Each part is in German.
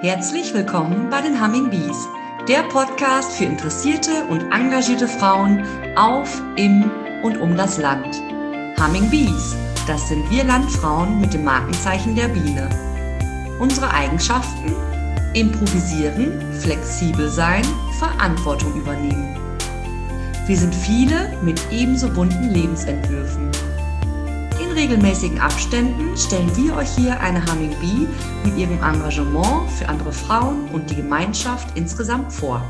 Herzlich willkommen bei den Humming Bees, der Podcast für interessierte und engagierte Frauen auf, im und um das Land. Humming Bees, das sind wir Landfrauen mit dem Markenzeichen der Biene. Unsere Eigenschaften? Improvisieren, flexibel sein, Verantwortung übernehmen. Wir sind viele mit ebenso bunten Lebensentwürfen. In regelmäßigen Abständen stellen wir euch hier eine Humming Bee mit ihrem Engagement für andere Frauen und die Gemeinschaft insgesamt vor.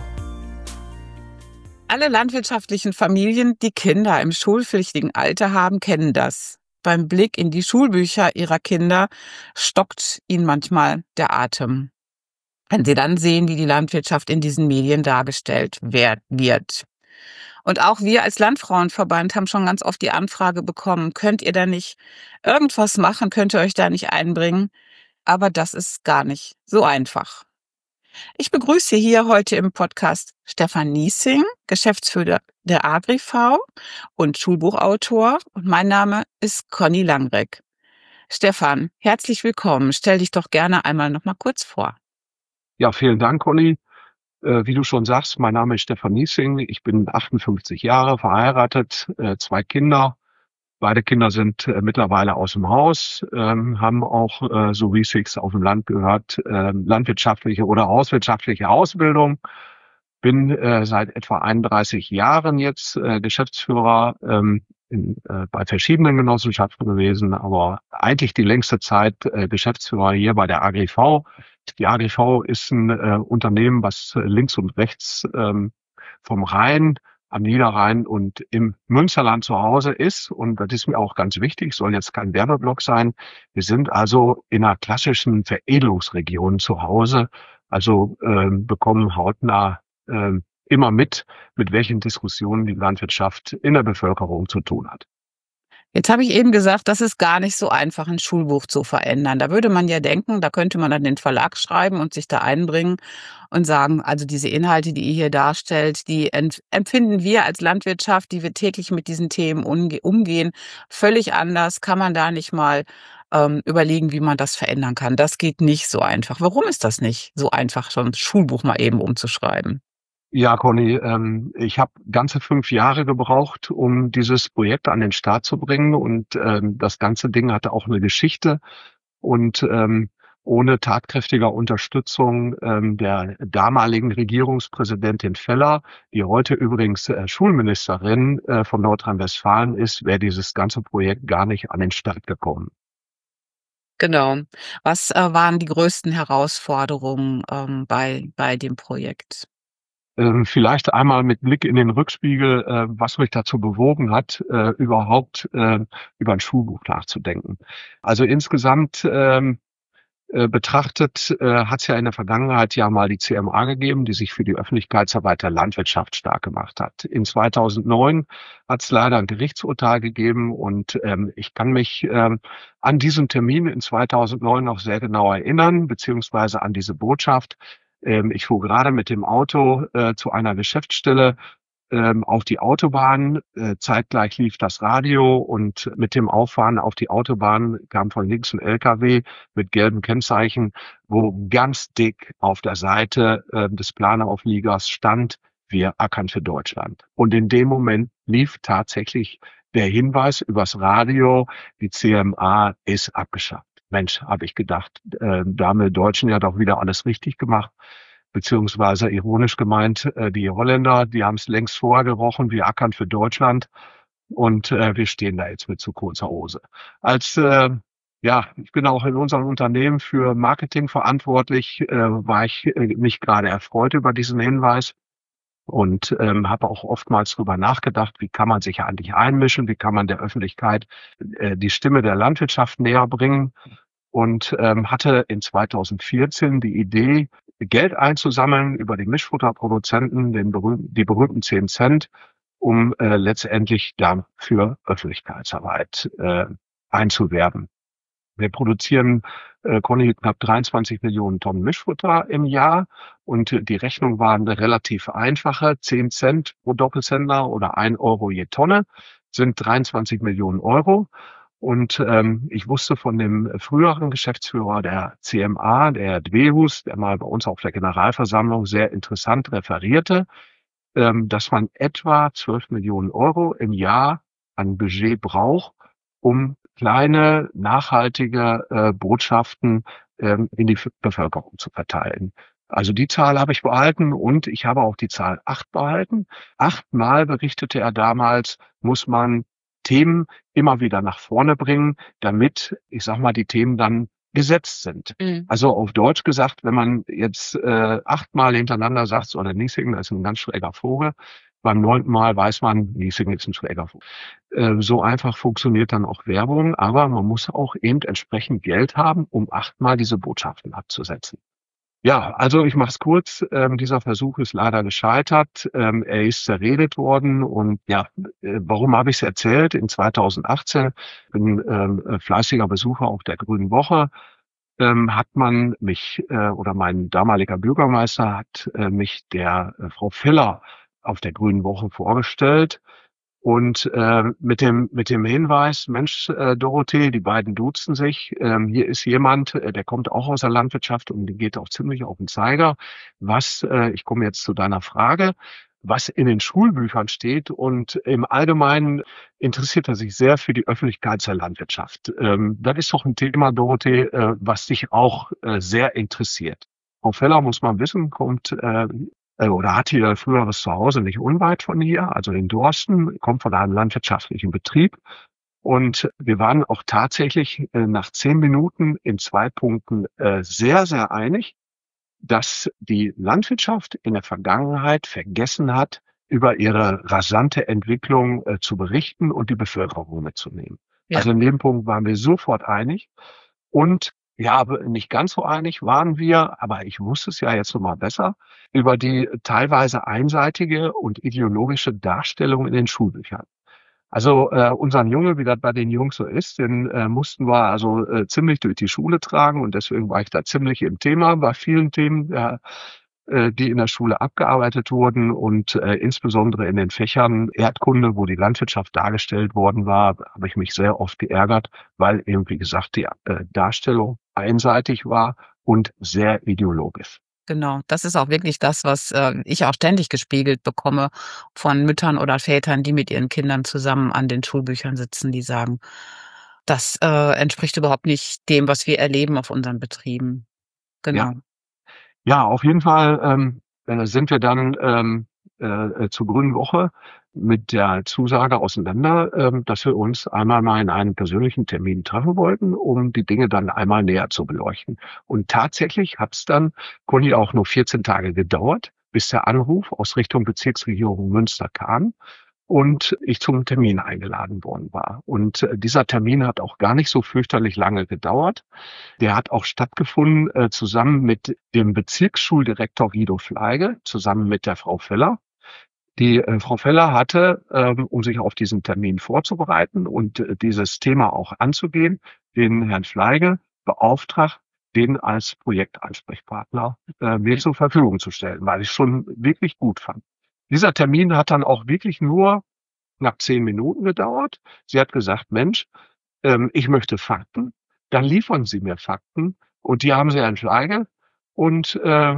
Alle landwirtschaftlichen Familien, die Kinder im schulpflichtigen Alter haben, kennen das. Beim Blick in die Schulbücher ihrer Kinder stockt ihnen manchmal der Atem, wenn sie dann sehen, wie die Landwirtschaft in diesen Medien dargestellt wird. Und auch wir als Landfrauenverband haben schon ganz oft die Anfrage bekommen, könnt ihr da nicht irgendwas machen, könnt ihr euch da nicht einbringen? Aber das ist gar nicht so einfach. Ich begrüße hier heute im Podcast Stefan Niesing, Geschäftsführer der AgriV und Schulbuchautor. Und mein Name ist Conny Langreck. Stefan, herzlich willkommen. Stell dich doch gerne einmal noch mal kurz vor. Ja, vielen Dank, Conny. Wie du schon sagst, mein Name ist Stefan Niesing. Ich bin 58 Jahre, verheiratet, 2 Kinder. Beide Kinder sind mittlerweile aus dem Haus, haben auch, so wie es sich auf dem Land gehört, landwirtschaftliche oder hauswirtschaftliche Ausbildung. Bin seit etwa 31 Jahren jetzt Geschäftsführer bei verschiedenen Genossenschaften gewesen, aber eigentlich die längste Zeit Geschäftsführer hier bei der AgriV. Die AgriV ist ein Unternehmen, was links und rechts vom Rhein, am Niederrhein und im Münsterland zu Hause ist. Und das ist mir auch ganz wichtig, soll jetzt kein Werbeblock sein. Wir sind also in einer klassischen Veredelungsregion zu Hause, also bekommen hautnah immer mit welchen Diskussionen die Landwirtschaft in der Bevölkerung zu tun hat. Jetzt habe ich eben gesagt, das ist gar nicht so einfach, ein Schulbuch zu verändern. Da würde man ja denken, da könnte man dann den Verlag schreiben und sich da einbringen und sagen, also diese Inhalte, die ihr hier darstellt, die empfinden wir als Landwirtschaft, die wir täglich mit diesen Themen umgehen, völlig anders. Kann man da nicht mal überlegen, wie man das verändern kann? Das geht nicht so einfach. Warum ist das nicht so einfach, so ein Schulbuch mal eben umzuschreiben? Ja, Conny, ich habe ganze 5 Jahre gebraucht, um dieses Projekt an den Start zu bringen. Und das ganze Ding hatte auch eine Geschichte. Und ohne tatkräftiger Unterstützung der damaligen Regierungspräsidentin Feller, die heute übrigens Schulministerin von Nordrhein-Westfalen ist, wäre dieses ganze Projekt gar nicht an den Start gekommen. Genau. Was waren die größten Herausforderungen bei dem Projekt? Vielleicht einmal mit Blick in den Rückspiegel, was mich dazu bewogen hat, überhaupt über ein Schulbuch nachzudenken. Also insgesamt betrachtet hat es ja in der Vergangenheit ja mal die CMA gegeben, die sich für die Öffentlichkeitsarbeit der Landwirtschaft stark gemacht hat. In 2009 hat es leider ein Gerichtsurteil gegeben und ich kann mich an diesen Termin in 2009 noch sehr genau erinnern, beziehungsweise an diese Botschaft. Ich fuhr gerade mit dem Auto zu einer Geschäftsstelle auf die Autobahn. Zeitgleich lief das Radio und mit dem Auffahren auf die Autobahn kam von links ein LKW mit gelben Kennzeichen, wo ganz dick auf der Seite des Planeraufliegers stand: Wir ackern für Deutschland. Und in dem Moment lief tatsächlich der Hinweis übers Radio: Die CMA ist abgeschafft. Mensch, habe ich gedacht, da haben wir Deutschen ja doch wieder alles richtig gemacht, beziehungsweise ironisch gemeint, die Holländer, die haben es längst vorher gerochen, wir ackern für Deutschland und wir stehen da jetzt mit zu kurzer Hose. Ich bin auch in unserem Unternehmen für Marketing verantwortlich, war ich nicht gerade erfreut über diesen Hinweis. Und habe auch oftmals drüber nachgedacht, wie kann man sich eigentlich einmischen, wie kann man der Öffentlichkeit die Stimme der Landwirtschaft näher bringen. Und hatte in 2014 die Idee, Geld einzusammeln über die Mischfutterproduzenten, die berühmten 10 Cent, um letztendlich dafür Öffentlichkeitsarbeit einzuwerben. Wir produzieren, Conny, knapp 23 Millionen Tonnen Mischfutter im Jahr und die Rechnung war eine relativ einfache. 10 Cent pro Doppelsender oder 1 Euro je Tonne sind 23 Millionen Euro. Und ich wusste von dem früheren Geschäftsführer der CMA, der Herr Dwehus, der mal bei uns auf der Generalversammlung sehr interessant referierte, dass man etwa 12 Millionen Euro im Jahr an Budget braucht, um kleine, nachhaltige Botschaften in die Bevölkerung zu verteilen. Also die Zahl habe ich behalten und ich habe auch die Zahl 8 behalten. 8-mal, berichtete er damals, muss man Themen immer wieder nach vorne bringen, damit, ich sag mal, die Themen dann gesetzt sind. Mhm. Also auf Deutsch gesagt, wenn man jetzt 8-mal hintereinander sagt, so der Niesing, das ist ein ganz schräger Vogel, beim 9. Mal weiß man, Niesing ist ein schräger Vogel. So einfach funktioniert dann auch Werbung, aber man muss auch eben entsprechend Geld haben, um 8-mal diese Botschaften abzusetzen. Ja, also ich mache es kurz. Dieser Versuch ist leider gescheitert. Er ist zerredet worden und ja, warum habe ich es erzählt? In 2018 bin fleißiger Besucher auch der Grünen Woche. Hat man mich oder mein damaliger Bürgermeister hat mich der Frau Feller auf der Grünen Woche vorgestellt. Und mit dem Hinweis, Mensch, Dorothee, die beiden duzen sich. Hier ist jemand, der kommt auch aus der Landwirtschaft und die geht auch ziemlich auf den Zeiger. Ich komme jetzt zu deiner Frage, was in den Schulbüchern steht. Und im Allgemeinen interessiert er sich sehr für die Öffentlichkeit der Landwirtschaft. Das ist doch ein Thema, Dorothee, was dich auch sehr interessiert. Frau Feller, muss man wissen, kommt oder hat hier früher das Zuhause nicht unweit von hier, also in Dorsten, kommt von einem landwirtschaftlichen Betrieb. Und wir waren auch tatsächlich nach 10 Minuten in 2 Punkten sehr, sehr einig, dass die Landwirtschaft in der Vergangenheit vergessen hat, über ihre rasante Entwicklung zu berichten und die Bevölkerung mitzunehmen. Ja. Also in dem Punkt waren wir sofort einig. Und ja, aber nicht ganz so einig waren wir, aber ich wusste es ja jetzt noch mal besser, über die teilweise einseitige und ideologische Darstellung in den Schulbüchern. Also unseren Junge, wie das bei den Jungs so ist, den mussten wir also ziemlich durch die Schule tragen und deswegen war ich da ziemlich im Thema bei vielen Themen, die in der Schule abgearbeitet wurden und insbesondere in den Fächern Erdkunde, wo die Landwirtschaft dargestellt worden war, habe ich mich sehr oft geärgert, weil eben, wie gesagt, die Darstellung einseitig war und sehr ideologisch. Genau, das ist auch wirklich das, was ich auch ständig gespiegelt bekomme von Müttern oder Vätern, die mit ihren Kindern zusammen an den Schulbüchern sitzen, die sagen, das entspricht überhaupt nicht dem, was wir erleben auf unseren Betrieben. Genau. Ja, auf jeden Fall sind wir dann zur Grünen Woche mit der Zusage auseinander, dass wir uns einmal mal in einem persönlichen Termin treffen wollten, um die Dinge dann einmal näher zu beleuchten. Und tatsächlich hat es dann, Conny, auch nur 14 Tage gedauert, bis der Anruf aus Richtung Bezirksregierung Münster kam und ich zum Termin eingeladen worden war. Und dieser Termin hat auch gar nicht so fürchterlich lange gedauert. Der hat auch stattgefunden zusammen mit dem Bezirksschuldirektor Guido Fleige, zusammen mit der Frau Feller. Die Frau Feller hatte, um sich auf diesen Termin vorzubereiten und dieses Thema auch anzugehen, den Herrn Fleige beauftragt, den als Projektansprechpartner mir zur Verfügung zu stellen, weil ich schon wirklich gut fand. Dieser Termin hat dann auch wirklich nur knapp 10 Minuten gedauert. Sie hat gesagt, Mensch, ich möchte Fakten, dann liefern Sie mir Fakten und die haben Sie Herrn Fleige und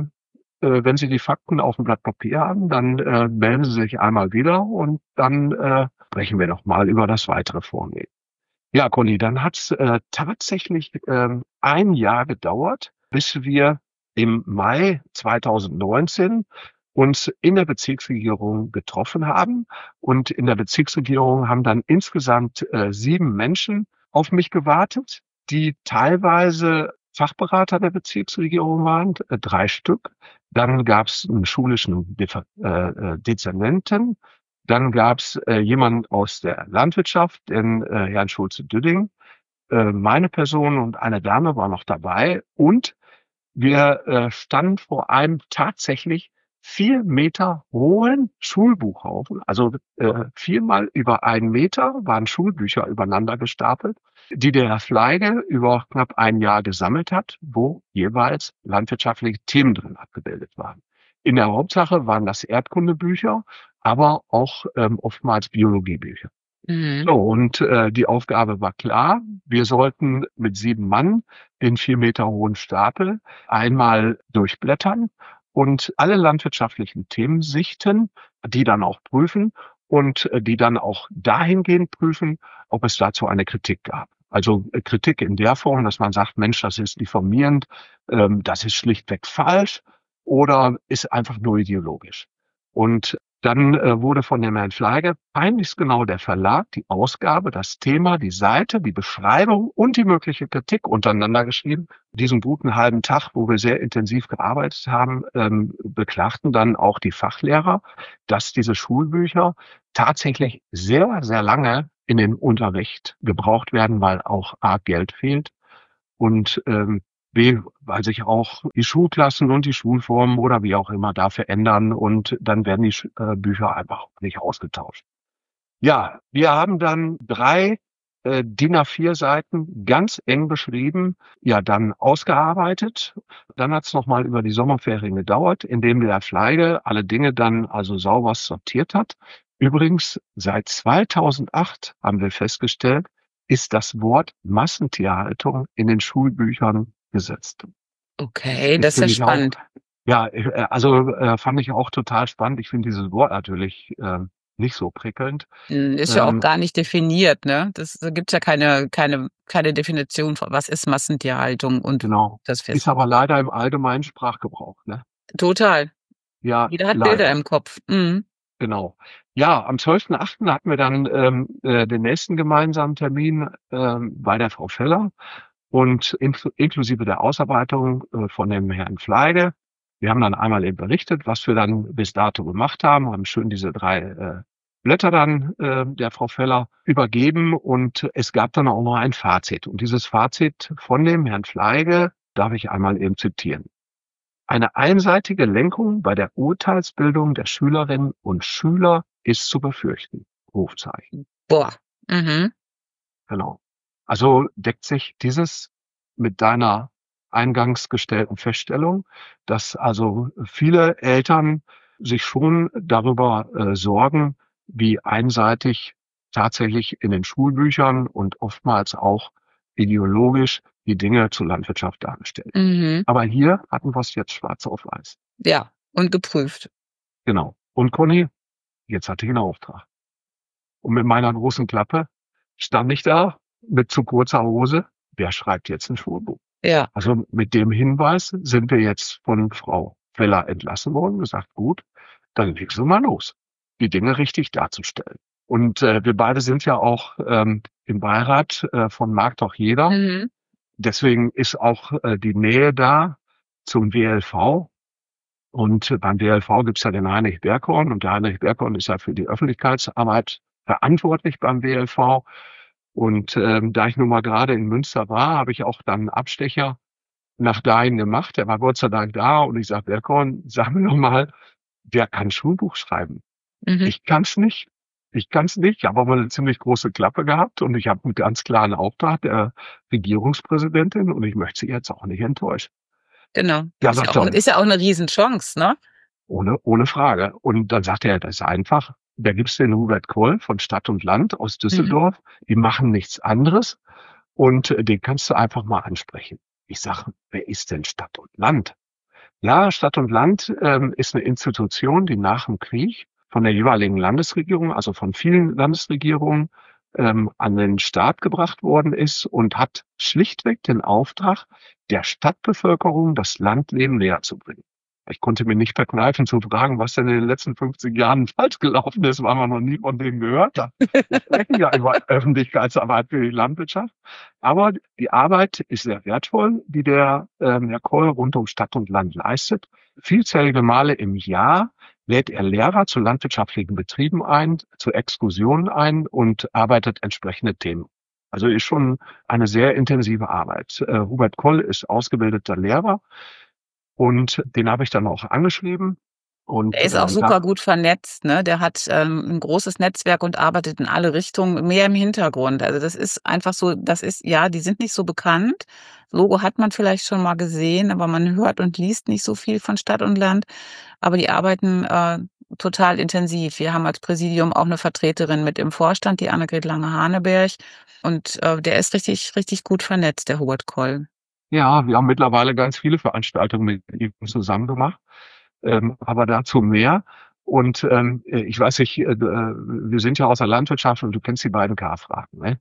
wenn Sie die Fakten auf dem Blatt Papier haben, dann melden Sie sich einmal wieder und dann sprechen wir noch mal über das weitere Vorgehen. Ja, Conny, dann hat's tatsächlich 1 Jahr gedauert, bis wir im Mai 2019 uns in der Bezirksregierung getroffen haben. Und in der Bezirksregierung haben dann insgesamt 7 Menschen auf mich gewartet, die teilweise Fachberater der Bezirksregierung waren, 3 Stück. Dann gab es einen schulischen Dezernenten. Dann gab es jemanden aus der Landwirtschaft, den Herrn Schulze-Düdding. Meine Person und eine Dame war noch dabei. Und wir standen vor einem tatsächlich 4 Meter hohen Schulbuchhaufen. Also 4-mal über 1 Meter waren Schulbücher übereinander gestapelt, die der Herr Fleige über knapp 1 Jahr gesammelt hat, wo jeweils landwirtschaftliche Themen drin abgebildet waren. In der Hauptsache waren das Erdkundebücher, aber auch oftmals Biologiebücher. Mhm. So, und die Aufgabe war klar. Wir sollten mit 7 Mann den 4 Meter hohen Stapel einmal durchblättern und alle landwirtschaftlichen Themen sichten, die dann auch prüfen und die dann auch dahingehend prüfen, ob es dazu eine Kritik gab. Also Kritik in der Form, dass man sagt, Mensch, das ist diffamierend, das ist schlichtweg falsch oder ist einfach nur ideologisch. Und dann wurde von dem Herrn Fleige peinlichst genau der Verlag, die Ausgabe, das Thema, die Seite, die Beschreibung und die mögliche Kritik untereinander geschrieben. Diesen guten halben Tag, wo wir sehr intensiv gearbeitet haben, beklagten dann auch die Fachlehrer, dass diese Schulbücher tatsächlich sehr, sehr lange in den Unterricht gebraucht werden, weil auch A, Geld fehlt und B, weil sich auch die Schulklassen und die Schulformen oder wie auch immer da verändern und dann werden die Bücher einfach nicht ausgetauscht. Ja, wir haben dann 3 DIN A4 Seiten ganz eng beschrieben, ja dann ausgearbeitet. Dann hat es nochmal über die Sommerferien gedauert, indem der Fleige alle Dinge dann also sauber sortiert hat. Übrigens, seit 2008 haben wir festgestellt, ist das Wort Massentierhaltung in den Schulbüchern gesetzt. Okay, Ist das ist für ja mich auch, spannend. ja, also fand ich auch total spannend. Ich finde dieses Wort natürlich nicht so prickelnd. Ist ja auch Ähm, gar nicht definiert, ne? Da gibt's ja keine Definition von was ist Massentierhaltung und genau. das Ist fest. aber leider im allgemeinen Sprachgebrauch, ne? Total. Ja, Jeder hat Bilder leider. im Kopf. Mhm. Genau. Ja, am 12.8. hatten wir dann den nächsten gemeinsamen Termin bei der Frau Feller und inklusive der Ausarbeitung von dem Herrn Fleige. Wir haben dann einmal eben berichtet, was wir dann bis dato gemacht haben, haben schön diese 3 Blätter dann der Frau Feller übergeben und es gab dann auch noch ein Fazit. Und dieses Fazit von dem Herrn Fleige darf ich einmal eben zitieren. Eine einseitige Lenkung bei der Urteilsbildung der Schülerinnen und Schüler ist zu befürchten. Rufzeichen. Boah. Mhm. Genau. Also deckt sich dieses mit deiner eingangs gestellten Feststellung, dass also viele Eltern sich schon darüber sorgen, wie einseitig tatsächlich in den Schulbüchern und oftmals auch ideologisch die Dinge zur Landwirtschaft dargestellt werden. Mhm. Aber hier hatten wir es jetzt schwarz auf weiß. Ja, und geprüft. Genau. Und Conny, jetzt hatte ich einen Auftrag. Und mit meiner großen Klappe stand ich da mit zu kurzer Hose. Wer schreibt jetzt ein Schulbuch? Ja. Also mit dem Hinweis sind wir jetzt von Frau Feller entlassen worden, gesagt, gut, dann legst du mal los, die Dinge richtig darzustellen. Und wir beide sind ja auch im Beirat von Mag doch jeder. Mhm. Deswegen ist auch die Nähe da zum WLV. Und beim WLV gibt's ja den Heinrich Berghorn und der Heinrich Berghorn ist ja für die Öffentlichkeitsarbeit verantwortlich beim WLV. Und da ich nun mal gerade in Münster war, habe ich auch dann einen Abstecher nach dahin gemacht. Er war Gott sei Dank da und ich sage, Berghorn, sag mir noch mal, wer kann Schulbuch schreiben? Mhm. Ich kann's nicht. Ich kann's nicht. Ich habe aber eine ziemlich große Klappe gehabt und ich habe einen ganz klaren Auftrag der Regierungspräsidentin und ich möchte sie jetzt auch nicht enttäuschen. Genau. Ja, sagt er, Ist ja auch 'ne Riesenchance, ne? ohne Frage. Und dann sagt er, das ist einfach. Da gibt's den Hubert Koll von Stadt und Land aus Mhm. Düsseldorf. Die machen nichts anderes. Und den kannst du einfach mal ansprechen. Ich sage, wer ist denn Stadt und Land? Ja, Stadt und Land ist eine Institution, die nach dem Krieg von der jeweiligen Landesregierung, also von vielen Landesregierungen, an den Staat gebracht worden ist und hat schlichtweg den Auftrag, der Stadtbevölkerung das Landleben näher zu bringen. Ich konnte mir nicht verkneifen zu fragen, was denn in den letzten 50 Jahren falsch gelaufen ist, weil man noch nie von denen gehört hat. Wir sprechen ja über Öffentlichkeitsarbeit für die Landwirtschaft. Aber die Arbeit ist sehr wertvoll, die der Herr Koll rund um Stadt und Land leistet. Vielzählige Male im Jahr lädt er Lehrer zu landwirtschaftlichen Betrieben ein, zu Exkursionen ein und arbeitet entsprechende Themen. Also ist schon eine sehr intensive Arbeit. Hubert Koll ist ausgebildeter Lehrer und den habe ich dann auch angeschrieben. Und Der ist auch super gut vernetzt, ne? Der hat 'n großes Netzwerk und arbeitet in alle Richtungen, mehr im Hintergrund. Also, das ist einfach so ja, die sind nicht so bekannt. Logo hat man vielleicht schon mal gesehen, aber man hört und liest nicht so viel von Stadt und Land. Aber die arbeiten total intensiv. Wir haben als Präsidium auch eine Vertreterin mit im Vorstand, die Annegret Lange-Haneberg. Und der ist richtig, richtig gut vernetzt, der Hubert Koll. Ja, wir haben mittlerweile ganz viele Veranstaltungen mit ihm zusammen gemacht, aber dazu mehr. Und ich weiß nicht, wir sind ja aus der Landwirtschaft und du kennst die beiden K-Fragen. Ne?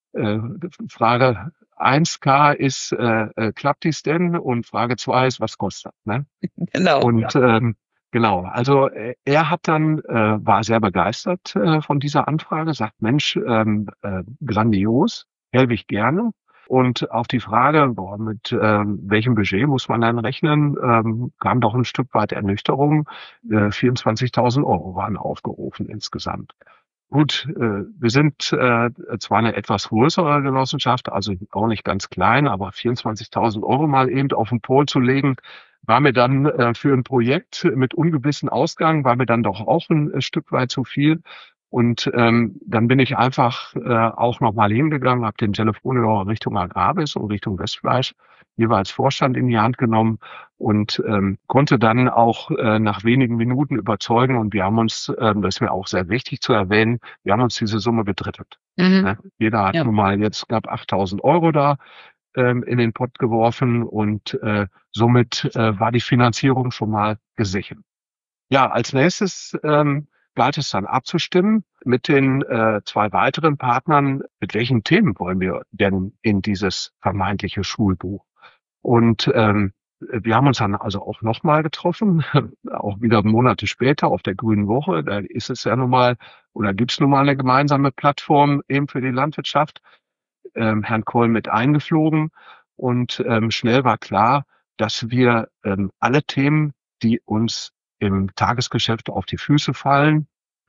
Frage 1K ist, klappt dies denn? Und Frage 2 ist, was kostet? Ne? Genau. Und genau, also er hat dann, war sehr begeistert von dieser Anfrage, sagt, Mensch, grandios, helfe ich gerne. Und auf die Frage, boah, mit welchem Budget muss man dann rechnen, kam doch ein Stück weit Ernüchterung. 24.000 Euro waren aufgerufen insgesamt. Gut, wir sind zwar eine etwas größere Genossenschaft, also auch nicht ganz klein, aber 24.000 Euro mal eben auf den Pol zu legen, war mir dann für ein Projekt mit ungewissen Ausgang, war mir dann doch auch ein Stück weit zu viel. Und dann bin ich einfach auch nochmal hingegangen, habe den Telefonhörer Richtung Agrarbis und Richtung Westfleisch jeweils Vorstand in die Hand genommen und konnte dann auch nach wenigen Minuten überzeugen. Und wir haben uns, das ist mir auch sehr wichtig zu erwähnen, wir haben uns diese Summe gedrittelt. Ne? Jeder hat nun mal jetzt knapp 8.000 Euro da in den Pott geworfen und somit war die Finanzierung schon mal gesichert. Ja, als nächstes galt es dann abzustimmen mit den zwei weiteren Partnern, mit welchen Themen wollen wir denn in dieses vermeintliche Schulbuch. Und wir haben uns dann also auch nochmal getroffen, auch wieder Monate später auf der Grünen Woche. Da ist es ja nun mal, oder gibt es nun mal eine gemeinsame Plattform eben für die Landwirtschaft. Herrn Kohl mit eingeflogen und schnell war klar, dass wir alle Themen, die uns im Tagesgeschäft auf die Füße fallen,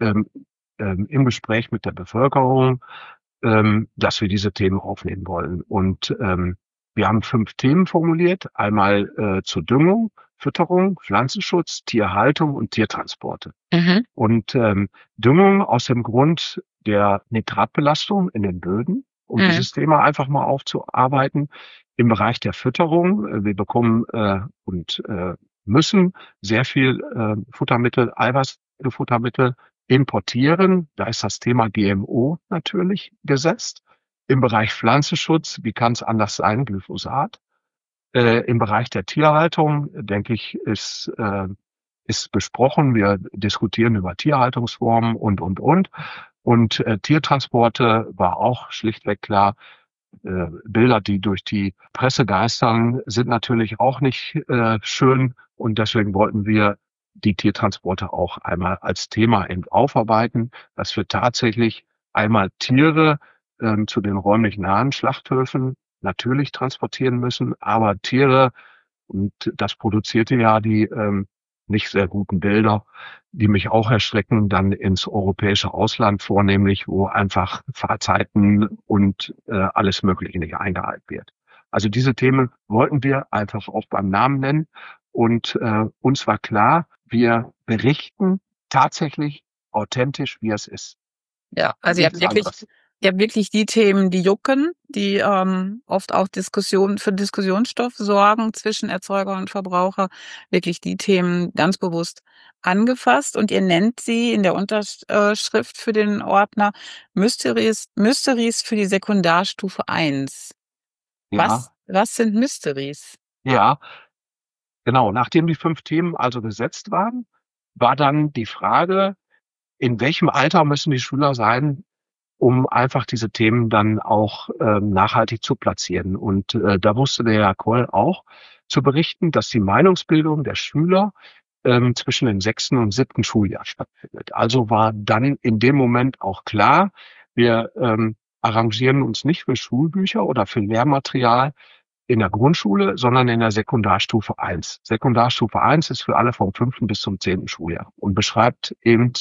im Gespräch mit der Bevölkerung, dass wir diese Themen aufnehmen wollen. Und wir haben 5 Themen formuliert, einmal zur Düngung, Fütterung, Pflanzenschutz, Tierhaltung und Tiertransporte. Und Düngung aus dem Grund der Nitratbelastung in den Böden, um dieses Thema einfach mal aufzuarbeiten. Im Bereich der Fütterung, wir bekommen und müssen sehr viel Futtermittel, Eiweißfuttermittel importieren. Da ist das Thema GMO natürlich gesetzt. Im Bereich Pflanzenschutz, wie kann es anders sein, Glyphosat. Im Bereich der Tierhaltung, denke ich, ist besprochen. Wir diskutieren über Tierhaltungsformen und. Und Tiertransporte war auch schlichtweg klar. Bilder, die durch die Presse geistern, sind natürlich auch nicht schön. Und deswegen wollten wir die Tiertransporte auch einmal als Thema eben aufarbeiten, dass wir tatsächlich einmal Tiere zu den räumlich nahen Schlachthöfen natürlich transportieren müssen, aber Tiere, und das produzierte ja die nicht sehr guten Bilder, die mich auch erschrecken, dann ins europäische Ausland vornehmlich, wo einfach Fahrzeiten und alles Mögliche nicht eingehalten wird. Also diese Themen wollten wir einfach auch beim Namen nennen und uns war klar, wir berichten tatsächlich authentisch, wie es ist. Ja, also ihr habt wirklich die Themen, die jucken, die oft auch für Diskussionsstoff sorgen zwischen Erzeuger und Verbraucher, wirklich die Themen ganz bewusst angefasst. Und ihr nennt sie in der Unterschrift für den Ordner Mysteries für die Sekundarstufe 1. Ja. Was sind Mysteries? Ja, genau. Nachdem die 5 Themen also gesetzt waren, war dann die Frage, in welchem Alter müssen die Schüler sein, um einfach diese Themen dann auch nachhaltig zu platzieren. Und da wusste der Herr Koll auch zu berichten, dass die Meinungsbildung der Schüler zwischen dem 6. und 7. Schuljahr stattfindet. Also war dann in dem Moment auch klar, wir arrangieren uns nicht für Schulbücher oder für Lehrmaterial in der Grundschule, sondern in der Sekundarstufe 1. Sekundarstufe 1 ist für alle vom 5. bis zum 10. Schuljahr und beschreibt eben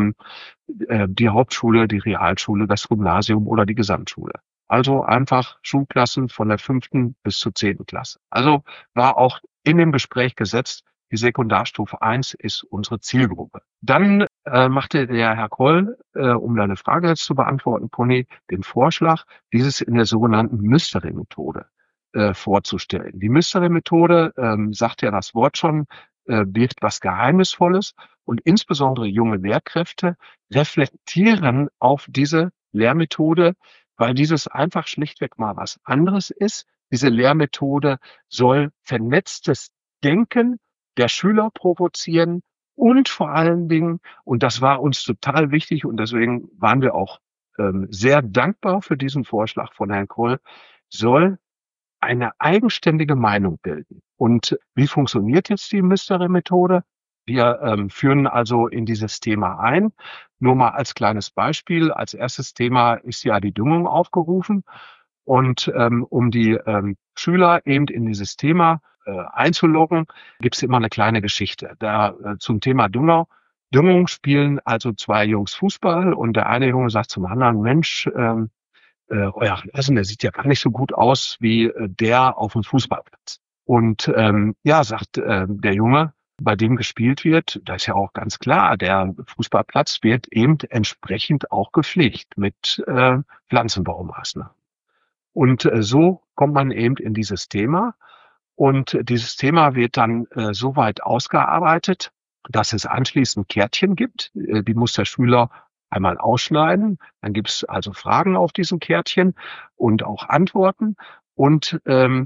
die Hauptschule, die Realschule, das Gymnasium oder die Gesamtschule. Also einfach Schulklassen von der 5. bis zur 10. Klasse. Also war auch in dem Gespräch gesetzt, die Sekundarstufe 1 ist unsere Zielgruppe. Dann machte der Herr Koll, um deine Frage jetzt zu beantworten, Conny, den Vorschlag, dieses in der sogenannten Mystery-Methode vorzustellen. Die Mystery-Methode, sagt ja das Wort schon, birgt was Geheimnisvolles und insbesondere junge Lehrkräfte reflektieren auf diese Lehrmethode, weil dieses einfach schlichtweg mal was anderes ist. Diese Lehrmethode soll vernetztes Denken der Schüler provozieren und vor allen Dingen, und das war uns total wichtig und deswegen waren wir auch sehr dankbar für diesen Vorschlag von Herrn Koll, soll eine eigenständige Meinung bilden. Und wie funktioniert jetzt die Mystery-Methode? Wir führen also in dieses Thema ein. Nur mal als kleines Beispiel. Als erstes Thema ist ja die Düngung aufgerufen. Und um die Schüler eben in dieses Thema einzuloggen, gibt es immer eine kleine Geschichte. Da zum Thema Düngung spielen also zwei Jungs Fußball und der eine Junge sagt zum anderen, Mensch, euer Rasen, der sieht ja gar nicht so gut aus wie der auf dem Fußballplatz. Und ja, sagt der Junge, bei dem gespielt wird, da ist ja auch ganz klar, der Fußballplatz wird eben entsprechend auch gepflegt mit Pflanzenbaumaßnahmen. Und so kommt man eben in dieses Thema. Und dieses Thema wird dann so weit ausgearbeitet, dass es anschließend Kärtchen gibt. Die muss der Schüler einmal ausschneiden. Dann gibt es also Fragen auf diesem Kärtchen und auch Antworten. Und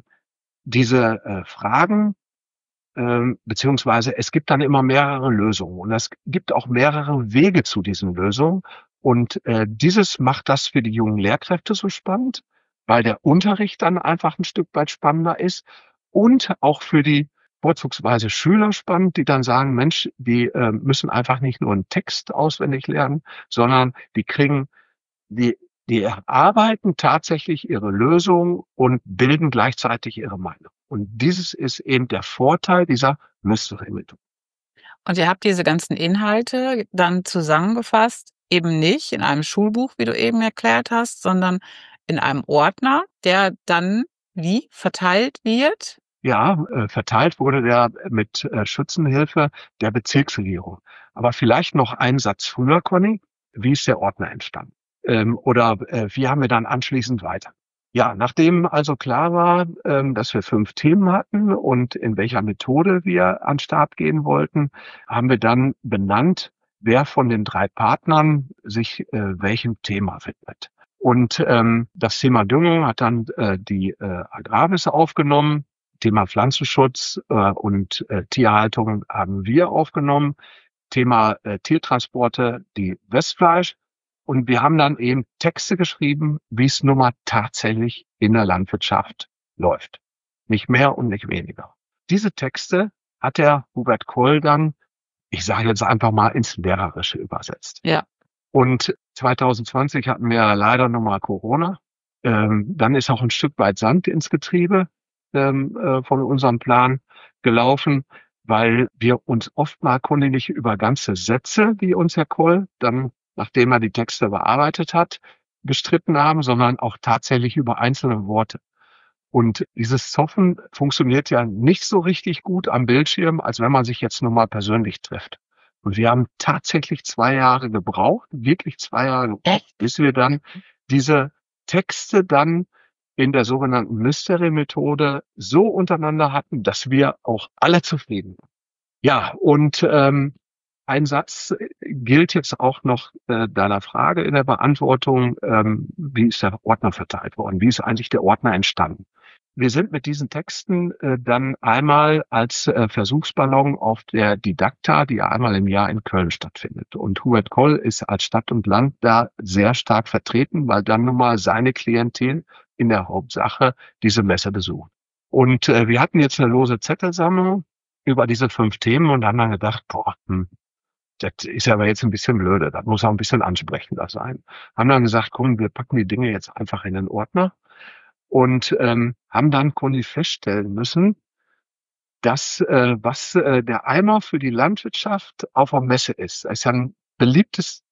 diese Fragen, beziehungsweise es gibt dann immer mehrere Lösungen. Und es gibt auch mehrere Wege zu diesen Lösungen. Und dieses macht das für die jungen Lehrkräfte so spannend, weil der Unterricht dann einfach ein Stück weit spannender ist und auch für die vorzugsweise Schüler spannend, die dann sagen, Mensch, die müssen einfach nicht nur einen Text auswendig lernen, sondern die erarbeiten tatsächlich ihre Lösung und bilden gleichzeitig ihre Meinung. Und dieses ist eben der Vorteil dieser Mystery-Methode. Und ihr habt diese ganzen Inhalte dann zusammengefasst, eben nicht in einem Schulbuch, wie du eben erklärt hast, sondern in einem Ordner, der dann wie verteilt wird? Ja, verteilt wurde der mit Schützenhilfe der Bezirksregierung. Aber vielleicht noch einen Satz früher, Conny. Wie ist der Ordner entstanden? Wie haben wir dann anschließend weiter? Ja, nachdem also klar war, dass wir 5 Themen hatten und in welcher Methode wir an den Start gehen wollten, haben wir dann benannt, wer von den 3 Partnern sich welchem Thema widmet. Und das Thema Düngung hat dann die Agravis aufgenommen. Thema Pflanzenschutz und Tierhaltung haben wir aufgenommen. Thema Tiertransporte, die Westfleisch. Und wir haben dann eben Texte geschrieben, wie es nun mal tatsächlich in der Landwirtschaft läuft. Nicht mehr und nicht weniger. Diese Texte hat der Hubert Koll dann, ich sage jetzt einfach mal, ins Lehrerische übersetzt. Ja. Und 2020 hatten wir leider nochmal Corona. Dann ist auch ein Stück weit Sand ins Getriebe von unserem Plan gelaufen, weil wir uns oft mal kundig über ganze Sätze, die uns Herr Koll dann, nachdem er die Texte bearbeitet hat, gestritten haben, sondern auch tatsächlich über einzelne Worte. Und dieses Zoffen funktioniert ja nicht so richtig gut am Bildschirm, als wenn man sich jetzt nur mal persönlich trifft. Und wir haben tatsächlich 2 Jahre gebraucht, wirklich 2 Jahre gebraucht, bis wir dann diese Texte dann in der sogenannten Mystery-Methode so untereinander hatten, dass wir auch alle zufrieden waren. Ja, und ein Satz gilt jetzt auch noch deiner Frage in der Beantwortung, wie ist der Ordner verteilt worden? Wie ist eigentlich der Ordner entstanden? Wir sind mit diesen Texten dann einmal als Versuchsballon auf der Didakta, die ja einmal im Jahr in Köln stattfindet. Und Hubert Koll ist als Stadt und Land da sehr stark vertreten, weil dann nun mal seine Klientel in der Hauptsache diese Messe besucht. Und wir hatten jetzt eine lose Zettelsammlung über diese 5 Themen und haben dann gedacht, das ist aber jetzt ein bisschen blöde, das muss auch ein bisschen ansprechender sein. Haben dann gesagt, komm, wir packen die Dinge jetzt einfach in den Ordner und haben dann feststellen müssen, dass was der Eimer für die Landwirtschaft auf der Messe ist. Das ist ja ein beliebtes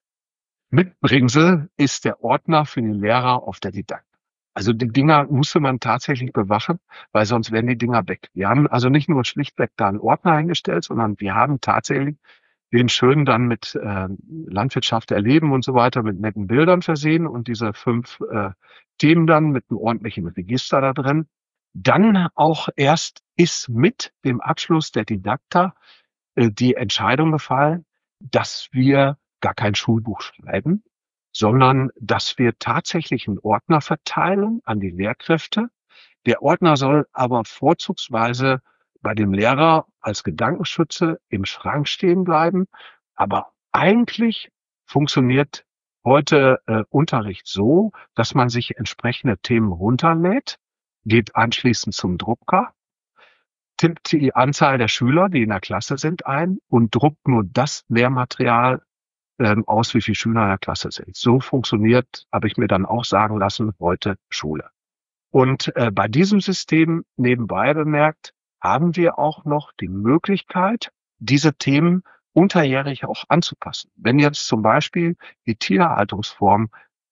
Mitbringsel, ist der Ordner für die Lehrer auf der Didaktik. Also die Dinger musste man tatsächlich bewachen, weil sonst wären die Dinger weg. Wir haben also nicht nur schlichtweg da einen Ordner eingestellt, sondern wir haben tatsächlich den schön dann mit Landwirtschaft erleben und so weiter, mit netten Bildern versehen und diese 5 Themen dann mit einem ordentlichen Register da drin. Dann auch erst ist mit dem Abschluss der Didakta die Entscheidung gefallen, dass wir gar kein Schulbuch schreiben, sondern dass wir tatsächlich einen Ordner verteilen an die Lehrkräfte. Der Ordner soll aber vorzugsweise bei dem Lehrer als Gedankenschütze im Schrank stehen bleiben. Aber eigentlich funktioniert heute Unterricht so, dass man sich entsprechende Themen runterlädt, geht anschließend zum Drucker, tippt die Anzahl der Schüler, die in der Klasse sind, ein und druckt nur das Lehrmaterial aus, wie viele Schüler in der Klasse sind. So funktioniert, habe ich mir dann auch sagen lassen, heute Schule. Und bei diesem System nebenbei bemerkt, haben wir auch noch die Möglichkeit, diese Themen unterjährig auch anzupassen. Wenn jetzt zum Beispiel die Tierhaltungsform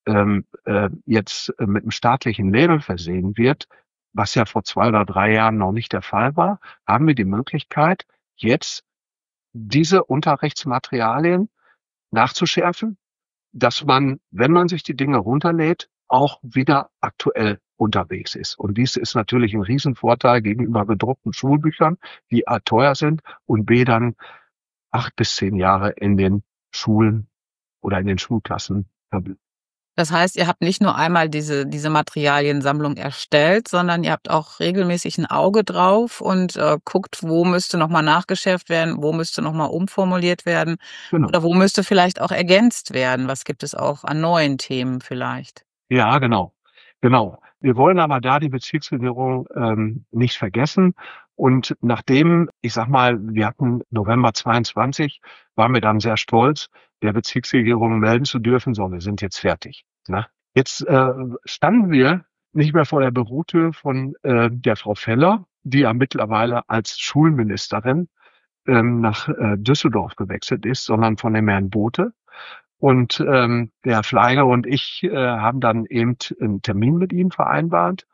jetzt mit einem staatlichen Label versehen wird, was ja vor 2 oder 3 Jahren noch nicht der Fall war, haben wir die Möglichkeit, jetzt diese Unterrichtsmaterialien nachzuschärfen, dass man, wenn man sich die Dinge runterlädt, auch wieder aktuell unterwegs ist. Und dies ist natürlich ein Riesenvorteil gegenüber gedruckten Schulbüchern, die A teuer sind und B dann 8 bis 10 Jahre in den Schulen oder in den Schulklassen verblieben. Das heißt, ihr habt nicht nur einmal diese Materialiensammlung erstellt, sondern ihr habt auch regelmäßig ein Auge drauf und guckt, wo müsste noch mal nachgeschärft werden, wo müsste noch mal umformuliert werden Genau. oder wo müsste vielleicht auch ergänzt werden. Was gibt es auch an neuen Themen vielleicht? Ja, genau. Genau. Wir wollen aber da die Bezirksregierung nicht vergessen. Und nachdem, ich sag mal, wir hatten November 22, waren wir dann sehr stolz, der Bezirksregierung melden zu dürfen, so, wir sind jetzt fertig. Ne? Jetzt standen wir nicht mehr vor der Bürotür von der Frau Feller, die ja mittlerweile als Schulministerin nach Düsseldorf gewechselt ist, sondern von dem Herrn Bote. Und der Herr Fleiger und ich haben dann eben einen Termin mit ihm vereinbart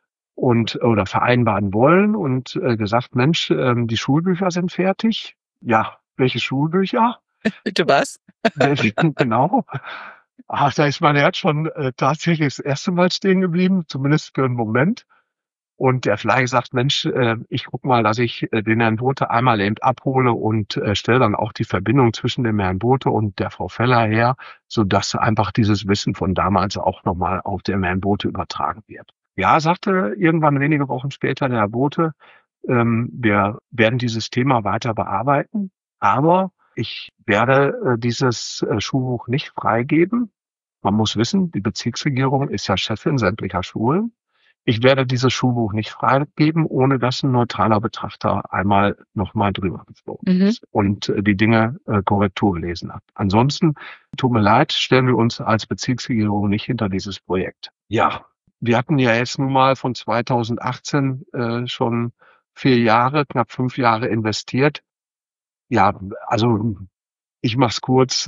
oder vereinbaren wollen und gesagt, Mensch, die Schulbücher sind fertig. Ja, welche Schulbücher? Bitte was? Genau. Ach, da ist mein Herz schon tatsächlich das erste Mal stehen geblieben, zumindest für einen Moment. Und der Fleiger sagt, Mensch, ich guck mal, dass ich den Herrn Bote einmal eben abhole und stelle dann auch die Verbindung zwischen dem Herrn Bote und der Frau Feller her, sodass einfach dieses Wissen von damals auch nochmal auf den Herrn Bote übertragen wird. Ja, sagte irgendwann wenige Wochen später der Herr Bote, wir werden dieses Thema weiter bearbeiten, aber ich werde dieses Schulbuch nicht freigeben. Man muss wissen, die Bezirksregierung ist ja Chefin sämtlicher Schulen. Ich werde dieses Schulbuch nicht freigeben, ohne dass ein neutraler Betrachter einmal nochmal drüber geflogen ist und die Dinge Korrektur gelesen hat. Ansonsten, tut mir leid, stellen wir uns als Bezirksregierung nicht hinter dieses Projekt. Ja, wir hatten ja jetzt nun mal von 2018 schon 4 Jahre, knapp 5 Jahre investiert. Ja, also ich mach's kurz.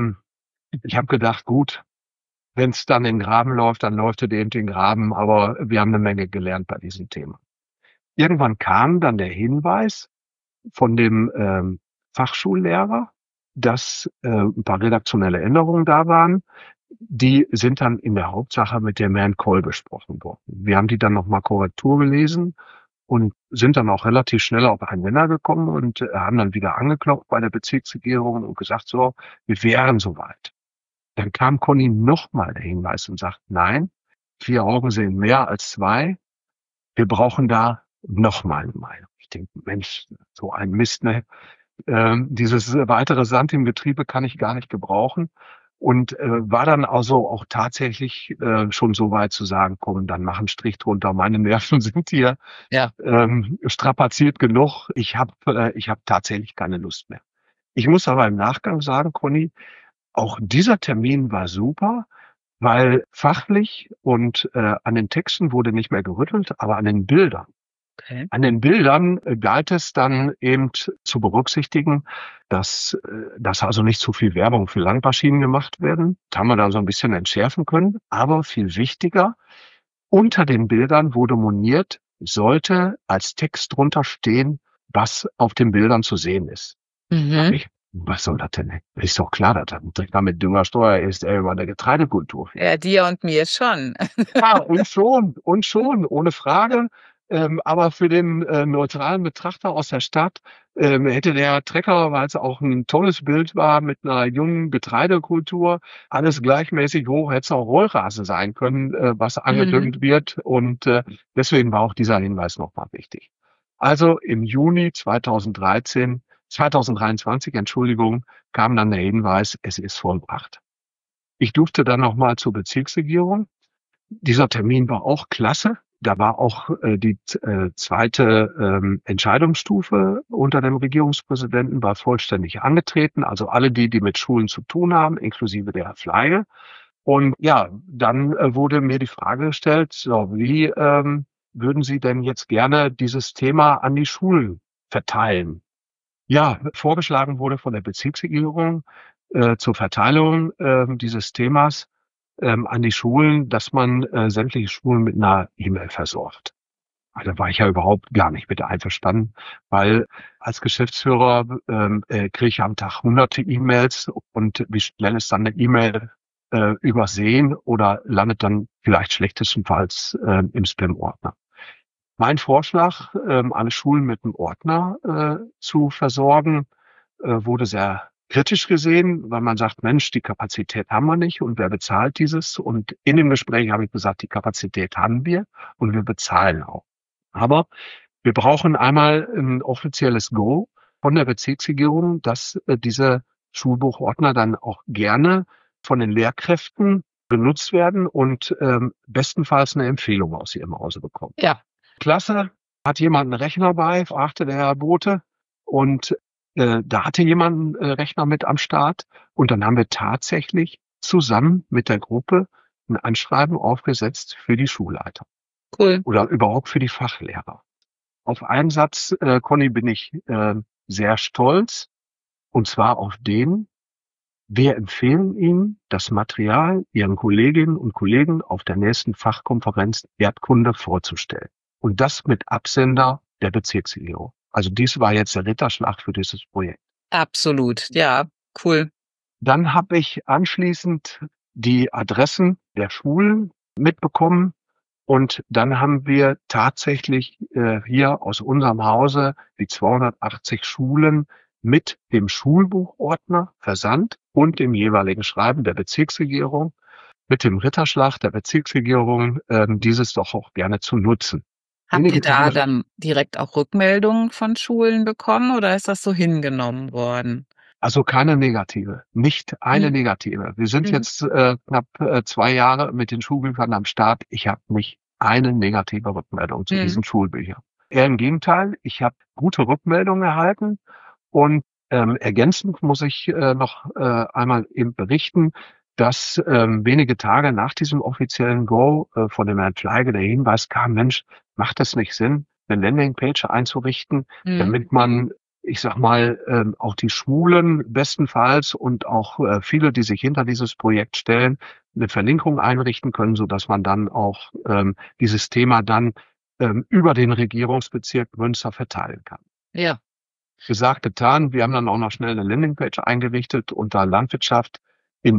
Ich habe gedacht, gut, wenn es dann in den Graben läuft, dann läuft es eben den Graben, aber wir haben eine Menge gelernt bei diesem Thema. Irgendwann kam dann der Hinweis von dem Fachschullehrer, dass ein paar redaktionelle Änderungen da waren. Die sind dann in der Hauptsache mit dem Herrn Koll besprochen worden. Wir haben die dann nochmal Korrektur gelesen und sind dann auch relativ schnell auf einen Nenner gekommen und haben dann wieder angeklopft bei der Bezirksregierung und gesagt, so, wir wären soweit. Dann kam Conny nochmal der Hinweis und sagt, nein, 4 Augen sehen mehr als 2. Wir brauchen da nochmal eine Meinung. Ich denke, Mensch, so ein Mist, ne? Dieses weitere Sand im Getriebe kann ich gar nicht gebrauchen. Und war dann also auch tatsächlich schon so weit zu sagen, komm, dann mach einen Strich drunter. Meine Nerven sind hier strapaziert genug. Ich hab tatsächlich keine Lust mehr. Ich muss aber im Nachgang sagen, Conny, auch dieser Termin war super, weil fachlich und an den Texten wurde nicht mehr gerüttelt, aber an den Bildern. Okay. An den Bildern galt es dann eben zu berücksichtigen, dass also nicht zu viel Werbung für Landmaschinen gemacht werden. Das haben wir da so ein bisschen entschärfen können. Aber viel wichtiger, unter den Bildern wurde moniert, sollte als Text drunter stehen, was auf den Bildern zu sehen ist. Was soll das denn? Ist doch klar, dass das direkt mit Düngersteuer ist, über der Getreidekultur. Ja, dir und mir schon. Ja, und schon, ohne Frage. Aber für den neutralen Betrachter aus der Stadt hätte der Trecker, weil es auch ein tolles Bild war mit einer jungen Getreidekultur, alles gleichmäßig hoch, hätte es auch Rollrasen sein können, was angedüngt wird. Und deswegen war auch dieser Hinweis nochmal wichtig. Also im Juni 2023, Entschuldigung, kam dann der Hinweis, es ist vollbracht. Ich durfte dann nochmal zur Bezirksregierung. Dieser Termin war auch klasse. Da war auch die zweite Entscheidungsstufe unter dem Regierungspräsidenten war vollständig angetreten. Also alle die mit Schulen zu tun haben, inklusive der Fleige. Und ja, dann wurde mir die Frage gestellt, so, wie würden Sie denn jetzt gerne dieses Thema an die Schulen verteilen? Ja, vorgeschlagen wurde von der Bezirksregierung zur Verteilung dieses Themas an die Schulen, dass man sämtliche Schulen mit einer E-Mail versorgt. Also da war ich ja überhaupt gar nicht mit einverstanden, weil als Geschäftsführer kriege ich am Tag hunderte E-Mails und wie schnell ist dann eine E-Mail übersehen oder landet dann vielleicht schlechtestenfalls im Spam-Ordner. Mein Vorschlag, alle Schulen mit einem Ordner zu versorgen, wurde sehr kritisch gesehen, weil man sagt, Mensch, die Kapazität haben wir nicht und wer bezahlt dieses? Und in dem Gespräch habe ich gesagt, die Kapazität haben wir und wir bezahlen auch. Aber wir brauchen einmal ein offizielles Go von der Bezirksregierung, dass diese Schulbuchordner dann auch gerne von den Lehrkräften genutzt werden und bestenfalls eine Empfehlung aus ihrem Hause bekommen. Ja. Klasse, hat jemand einen Rechner bei, fragte der Herr Bote. Und da hatte jemand einen Rechner mit am Start. Und dann haben wir tatsächlich zusammen mit der Gruppe ein Anschreiben aufgesetzt für die Schulleiter. Cool. Oder überhaupt für die Fachlehrer. Auf einen Satz, Conny, bin ich sehr stolz. Und zwar auf den, wir empfehlen Ihnen, das Material Ihren Kolleginnen und Kollegen auf der nächsten Fachkonferenz Erdkunde vorzustellen. Und das mit Absender der Bezirksregierung. Also dies war jetzt der Ritterschlag für dieses Projekt. Absolut, ja, cool. Dann habe ich anschließend die Adressen der Schulen mitbekommen. Und dann haben wir tatsächlich hier aus unserem Hause die 280 Schulen mit dem Schulbuchordner versandt und dem jeweiligen Schreiben der Bezirksregierung mit dem Ritterschlag der Bezirksregierung, dieses doch auch gerne zu nutzen. Habt ihr da dann direkt auch Rückmeldungen von Schulen bekommen oder ist das so hingenommen worden? Also keine negative, nicht eine negative. Wir sind jetzt knapp 2 Jahre mit den Schulbüchern am Start. Ich habe nicht eine negative Rückmeldung zu diesen Schulbüchern. Eher im Gegenteil, ich habe gute Rückmeldungen erhalten und ergänzend muss ich noch einmal eben berichten, dass wenige Tage nach diesem offiziellen Go von dem Herrn Fleige der Hinweis kam, Mensch, macht es nicht Sinn, eine Landingpage einzurichten, damit man, ich sag mal, auch die Schulen bestenfalls und auch viele, die sich hinter dieses Projekt stellen, eine Verlinkung einrichten können, so dass man dann auch dieses Thema dann über den Regierungsbezirk Münster verteilen kann. Ja. Gesagt, getan. Wir haben dann auch noch schnell eine Landingpage eingerichtet unter Landwirtschaft in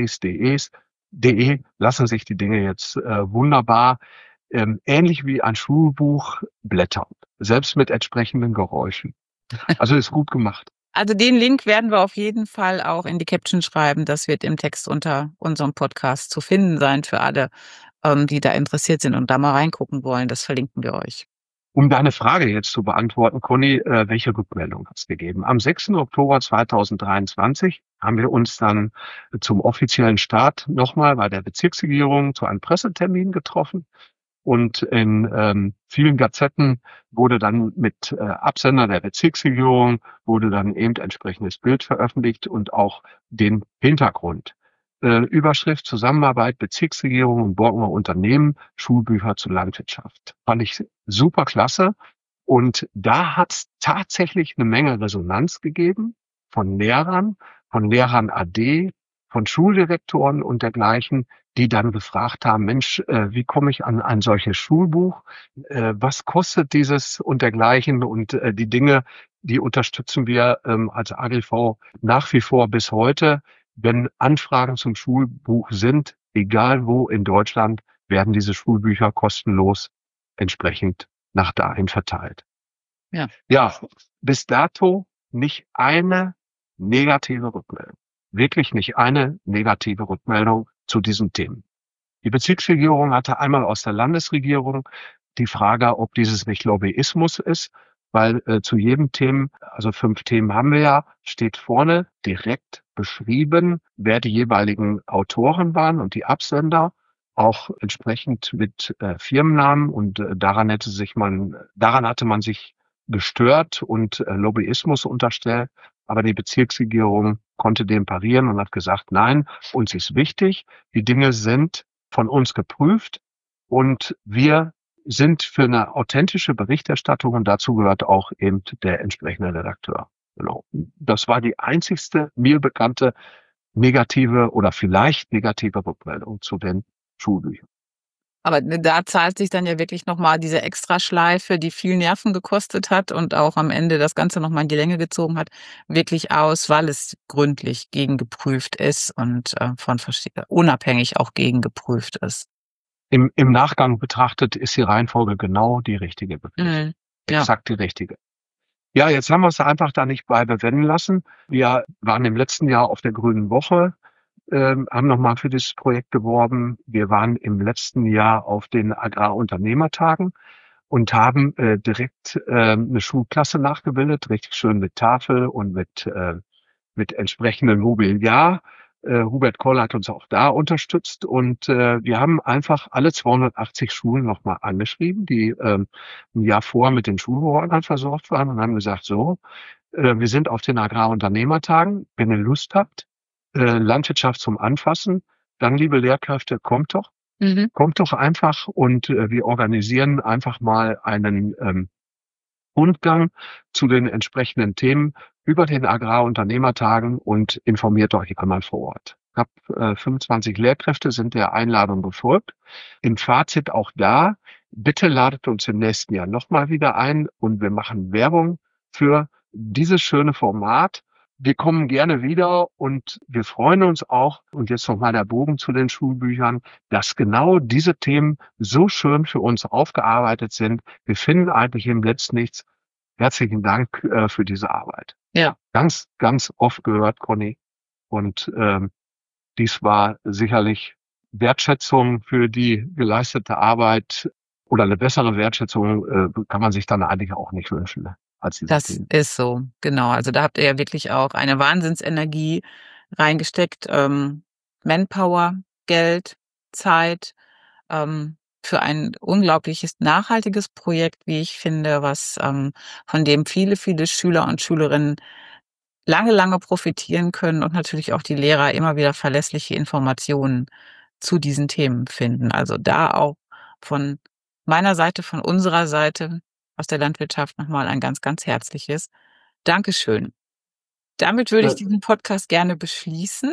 mysteries.de lassen sich die Dinge jetzt wunderbar, ähnlich wie ein Schulbuch blättern, selbst mit entsprechenden Geräuschen. Also ist gut gemacht. Also den Link werden wir auf jeden Fall auch in die Caption schreiben. Das wird im Text unter unserem Podcast zu finden sein für alle, die da interessiert sind und da mal reingucken wollen. Das verlinken wir euch. Um deine Frage jetzt zu beantworten, Conny, welche Rückmeldung hat es gegeben? Am 6. Oktober 2023 haben wir uns dann zum offiziellen Start nochmal bei der Bezirksregierung zu einem Pressetermin getroffen. Und in vielen Gazetten wurde dann mit Absender der Bezirksregierung, wurde dann eben entsprechendes Bild veröffentlicht und auch den Hintergrund. Überschrift Zusammenarbeit Bezirksregierung und Borkener Unternehmen, Schulbücher zur Landwirtschaft. Fand ich super klasse. Und da hat es tatsächlich eine Menge Resonanz gegeben von Lehrern AD, von Schuldirektoren und dergleichen, die dann gefragt haben, Mensch, wie komme ich an ein solches Schulbuch? Was kostet dieses und dergleichen? Und die Dinge, die unterstützen wir als AGV nach wie vor bis heute. Wenn Anfragen zum Schulbuch sind, egal wo in Deutschland, werden diese Schulbücher kostenlos entsprechend nach dahin verteilt. Ja. Ja, bis dato nicht eine negative Rückmeldung. Wirklich nicht eine negative Rückmeldung zu diesen Themen. Die Bezirksregierung hatte einmal aus der Landesregierung die Frage, ob dieses nicht Lobbyismus ist, weil zu jedem Themen, also 5 Themen haben wir ja, steht vorne direkt beschrieben, wer die jeweiligen Autoren waren und die Absender, auch entsprechend mit Firmennamen, und daran hatte man sich gestört und Lobbyismus unterstellt. Aber die Bezirksregierung konnte dem parieren und hat gesagt, nein, uns ist wichtig, die Dinge sind von uns geprüft und wir sind für eine authentische Berichterstattung, und dazu gehört auch eben der entsprechende Redakteur. Genau. Das war die einzigste mir bekannte negative oder vielleicht negative Rückmeldung zu den Schulbüchern. Aber da zahlt sich dann ja wirklich nochmal diese Extraschleife, die viel Nerven gekostet hat und auch am Ende das Ganze nochmal in die Länge gezogen hat, wirklich aus, weil es gründlich gegengeprüft ist und unabhängig auch gegengeprüft ist. Im Nachgang betrachtet ist die Reihenfolge genau die richtige, wirklich. Ja. Exakt die richtige. Ja, jetzt haben wir es einfach da nicht bei bewenden lassen. Wir waren im letzten Jahr auf der Grünen Woche, haben nochmal für dieses Projekt geworben. Wir waren im letzten Jahr auf den Agrarunternehmertagen und haben direkt eine Schulklasse nachgebildet, richtig schön mit Tafel und mit entsprechendem Mobiliar. Hubert Koll hat uns auch da unterstützt, und wir haben einfach alle 280 Schulen nochmal angeschrieben, die ein Jahr vor mit den Schulverordnern versorgt waren, und haben gesagt, so, wir sind auf den Agrarunternehmertagen, wenn ihr Lust habt, Landwirtschaft zum Anfassen, dann, liebe Lehrkräfte, kommt doch einfach, und wir organisieren einfach mal einen Rundgang zu den entsprechenden Themen über den Agrarunternehmertagen und informiert euch einmal vor Ort. Knapp 25 Lehrkräfte sind der Einladung gefolgt. Im Fazit auch da, bitte ladet uns im nächsten Jahr nochmal wieder ein, und wir machen Werbung für dieses schöne Format. Wir kommen gerne wieder, und wir freuen uns auch, und jetzt nochmal der Bogen zu den Schulbüchern, dass genau diese Themen so schön für uns aufgearbeitet sind. Wir finden eigentlich im Letzten nichts. Herzlichen Dank für diese Arbeit. Ja. Ganz, ganz oft gehört, Conny. Und dies war sicherlich Wertschätzung für die geleistete Arbeit, oder eine bessere Wertschätzung kann man sich dann eigentlich auch nicht wünschen, ne, als diese Das Themen. ist so, genau. Also da habt ihr ja wirklich auch eine Wahnsinnsenergie reingesteckt. Manpower, Geld, Zeit, für ein unglaubliches nachhaltiges Projekt, wie ich finde, von dem viele, viele Schüler und Schülerinnen lange, lange profitieren können und natürlich auch die Lehrer immer wieder verlässliche Informationen zu diesen Themen finden. Also da auch von meiner Seite, von unserer Seite aus der Landwirtschaft nochmal ein ganz, ganz herzliches Dankeschön. Damit würde ich diesen Podcast gerne beschließen.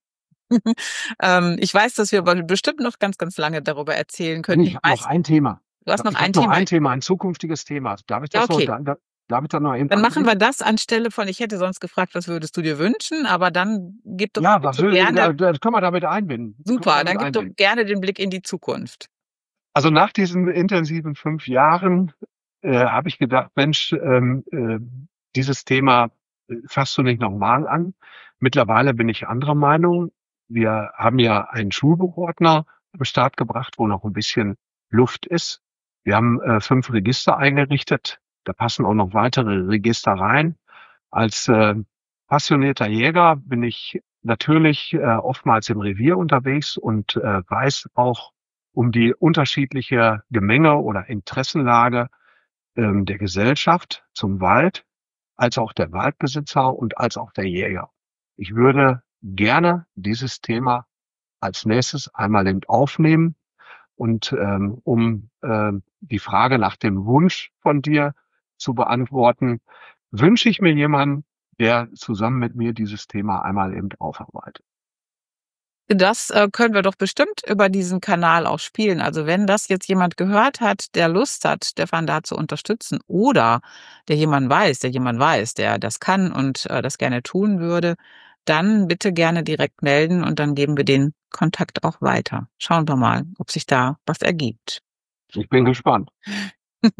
Ich weiß, dass wir bestimmt noch ganz, ganz lange darüber erzählen können. Ich habe noch ein Thema. Du hast noch Ich ein habe noch Thema. ein Thema, ein zukünftiges Thema. Darf ich das Ja, okay. darf ich da noch eben Dann machen angeben? wir das anstelle von, ich hätte sonst gefragt, was würdest du dir wünschen, aber dann gib doch Ja, bitte gerne. das können wir damit einbinden. Super, dann gib doch gerne den Blick in die Zukunft. Also nach diesen intensiven 5 Jahren habe ich gedacht, Mensch, dieses Thema fasst du nicht nochmal an. Mittlerweile bin ich anderer Meinung. Wir haben ja einen Schulbuchordner am Start gebracht, wo noch ein bisschen Luft ist. Wir haben 5 Register eingerichtet. Da passen auch noch weitere Register rein. Als passionierter Jäger bin ich natürlich oftmals im Revier unterwegs und weiß auch um die unterschiedliche Gemenge oder Interessenlage der Gesellschaft zum Wald, als auch der Waldbesitzer und als auch der Jäger. Ich würde gerne dieses Thema als nächstes einmal eben aufnehmen, und die Frage nach dem Wunsch von dir zu beantworten, wünsche ich mir jemanden, der zusammen mit mir dieses Thema einmal eben aufarbeitet. Das können wir doch bestimmt über diesen Kanal auch spielen. Also wenn das jetzt jemand gehört hat, der Lust hat, Stefan da zu unterstützen, oder der jemand weiß, der das kann und das gerne tun würde, dann bitte gerne direkt melden, und dann geben wir den Kontakt auch weiter. Schauen wir mal, ob sich da was ergibt. Ich bin gespannt.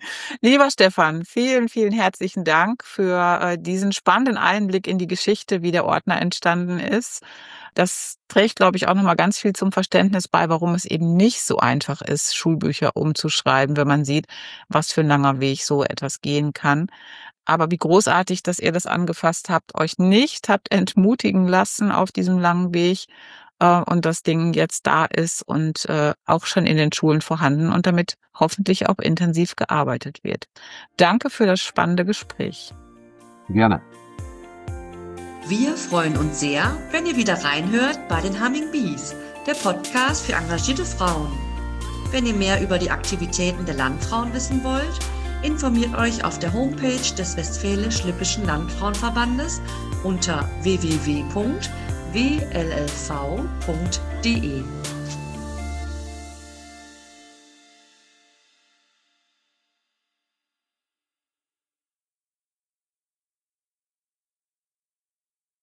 Lieber Stefan, vielen, vielen herzlichen Dank für diesen spannenden Einblick in die Geschichte, wie der Ordner entstanden ist. Das trägt, glaube ich, auch noch mal ganz viel zum Verständnis bei, warum es eben nicht so einfach ist, Schulbücher umzuschreiben, wenn man sieht, was für ein langer Weg so etwas gehen kann. Aber wie großartig, dass ihr das angefasst habt, euch nicht habt entmutigen lassen auf diesem langen Weg, und das Ding jetzt da ist und auch schon in den Schulen vorhanden und damit hoffentlich auch intensiv gearbeitet wird. Danke für das spannende Gespräch. Gerne. Wir freuen uns sehr, wenn ihr wieder reinhört bei den Humming Bees, der Podcast für engagierte Frauen. Wenn ihr mehr über die Aktivitäten der Landfrauen wissen wollt, informiert euch auf der Homepage des Westfälisch-Lippischen Landfrauenverbandes unter www.wllv.de.